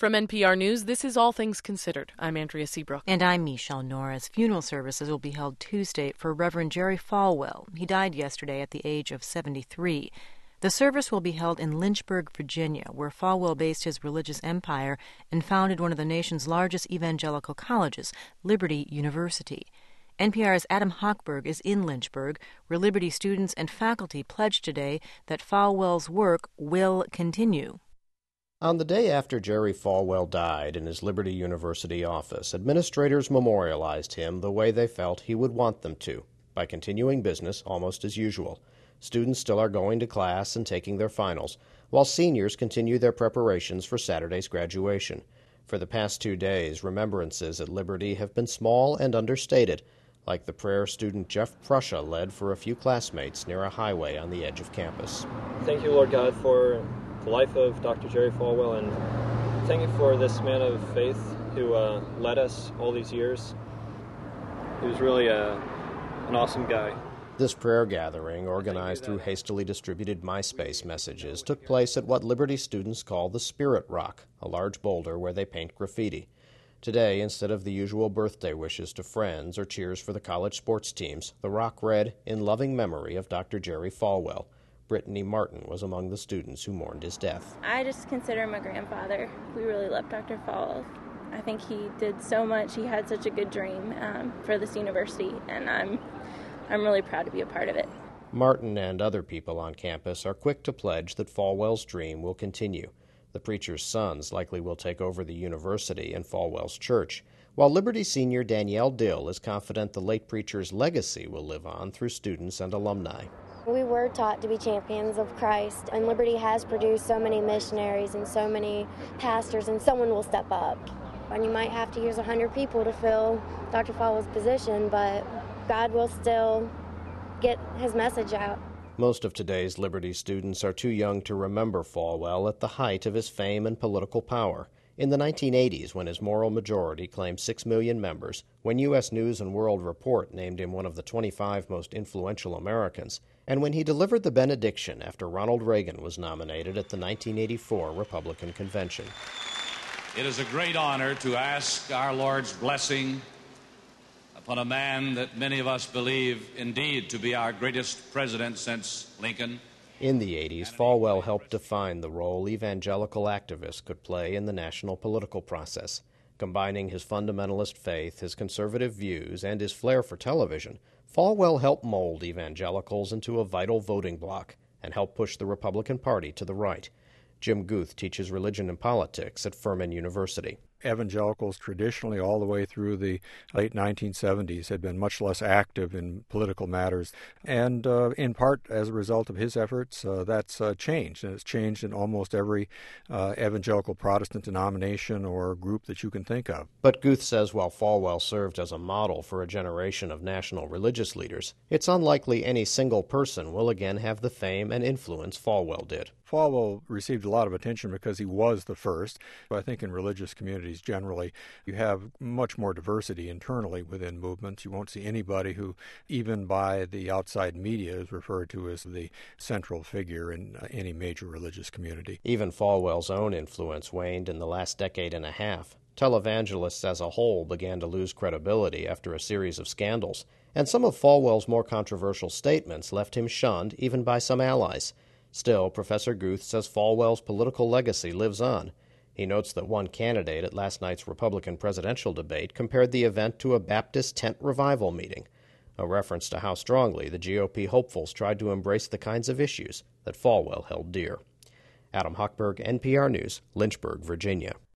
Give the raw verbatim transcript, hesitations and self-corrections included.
From N P R News, this is All Things Considered. I'm Andrea Seabrook. And I'm Michelle Norris. Funeral services will be held Tuesday for Reverend Jerry Falwell. He died yesterday at the age of seventy-three. The service will be held in Lynchburg, Virginia, where Falwell based his religious empire and founded one of the nation's largest evangelical colleges, Liberty University. N P R's Adam Hochberg is in Lynchburg, where Liberty students and faculty pledged today that Falwell's work will continue. On the day after Jerry Falwell died in his Liberty University office, administrators memorialized him the way they felt he would want them to, by continuing business almost as usual. Students still are going to class and taking their finals, while seniors continue their preparations for Saturday's graduation. For the past two days, remembrances at Liberty have been small and understated, like the prayer student Jeff Prussia led for a few classmates near a highway on the edge of campus. Thank you, Lord God, for the life of Doctor Jerry Falwell, and thank you for this man of faith who uh, led us all these years. He was really uh, an awesome guy. This prayer gathering, organized through hastily distributed MySpace messages, took place at what Liberty students call the Spirit Rock, a large boulder where they paint graffiti. Today, instead of the usual birthday wishes to friends or cheers for the college sports teams, the rock read, "In loving memory of Doctor Jerry Falwell." Brittany Martin was among the students who mourned his death. I just consider him a grandfather. We really loved Doctor Falwell. I think he did so much. He had such a good dream um, for this university, and I'm, I'm really proud to be a part of it. Martin and other people on campus are quick to pledge that Falwell's dream will continue. The preacher's sons likely will take over the university and Falwell's church, while Liberty senior Danielle Dill is confident the late preacher's legacy will live on through students and alumni. We were taught to be champions of Christ, and Liberty has produced so many missionaries and so many pastors, and someone will step up. And you might have to use one hundred people to fill Doctor Falwell's position, but God will still get his message out. Most of today's Liberty students are too young to remember Falwell at the height of his fame and political power. In the nineteen eighties, when his moral majority claimed six million members, when U S News and World Report named him one of the twenty-five most influential Americans, and when he delivered the benediction after Ronald Reagan was nominated at the nineteen eighty-four Republican Convention. It is a great honor to ask our Lord's blessing upon a man that many of us believe indeed to be our greatest president since Lincoln. In the eighties, Falwell helped define the role evangelical activists could play in the national political process. Combining his fundamentalist faith, his conservative views, and his flair for television, Falwell helped mold evangelicals into a vital voting bloc and helped push the Republican Party to the right. Jim Guth teaches religion and politics at Furman University. Evangelicals traditionally all the way through the late nineteen seventies had been much less active in political matters. And uh, in part as a result of his efforts, uh, that's uh, changed. And it's changed in almost every uh, evangelical Protestant denomination or group that you can think of. But Guth says while Falwell served as a model for a generation of national religious leaders, it's unlikely any single person will again have the fame and influence Falwell did. Falwell received a lot of attention because he was the first. I think in religious communities generally, you have much more diversity internally within movements. You won't see anybody who, even by the outside media, is referred to as the central figure in any major religious community. Even Falwell's own influence waned in the last decade and a half. Televangelists as a whole began to lose credibility after a series of scandals, and some of Falwell's more controversial statements left him shunned even by some allies. Still, Professor Guth says Falwell's political legacy lives on. He notes that one candidate at last night's Republican presidential debate compared the event to a Baptist tent revival meeting, a reference to how strongly the G O P hopefuls tried to embrace the kinds of issues that Falwell held dear. Adam Hochberg, N P R News, Lynchburg, Virginia.